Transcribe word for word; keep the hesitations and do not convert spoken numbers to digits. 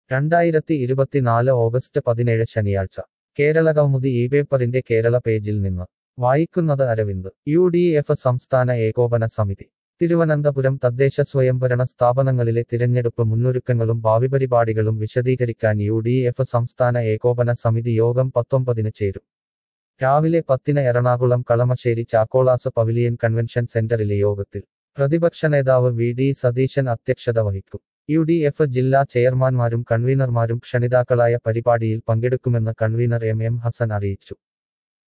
രണ്ടായിരത്തി ഇരുപത്തിനാല് ഓഗസ്റ്റ് പതിനേഴ് ശനിയാഴ്ച കേരളകൗമുദി ഈ പേപ്പറിന്റെ കേരള പേജിൽ നിന്ന് വായിക്കുന്നത് അരവിന്ദ്. യു ഡി എഫ് സംസ്ഥാന ഏകോപന സമിതി തിരുവനന്തപുരം. തദ്ദേശ സ്വയംഭരണ സ്ഥാപനങ്ങളിലെ തിരഞ്ഞെടുപ്പ് മുന്നൊരുക്കങ്ങളും ഭാവിപരിപാടികളും വിശദീകരിക്കാൻ യു ഡി എഫ് സംസ്ഥാന ഏകോപന സമിതി യോഗം പത്തൊമ്പതിന് ചേരും. രാവിലെ പത്തിന് എറണാകുളം കളമശ്ശേരി ചാക്കോളാസ് പവിലിയൻ കൺവെൻഷൻ സെന്ററിലെ യോഗത്തിൽ പ്രതിപക്ഷ നേതാവ് വി ഡി സതീശൻ അധ്യക്ഷത വഹിക്കും. യു ഡി എഫ് ജില്ലാ ചെയർമാൻമാരും കൺവീനർമാരും ക്ഷണിതാക്കളായ പരിപാടിയിൽ പങ്കെടുക്കുമെന്ന് കൺവീനർ എം എം ഹസൻ അറിയിച്ചു.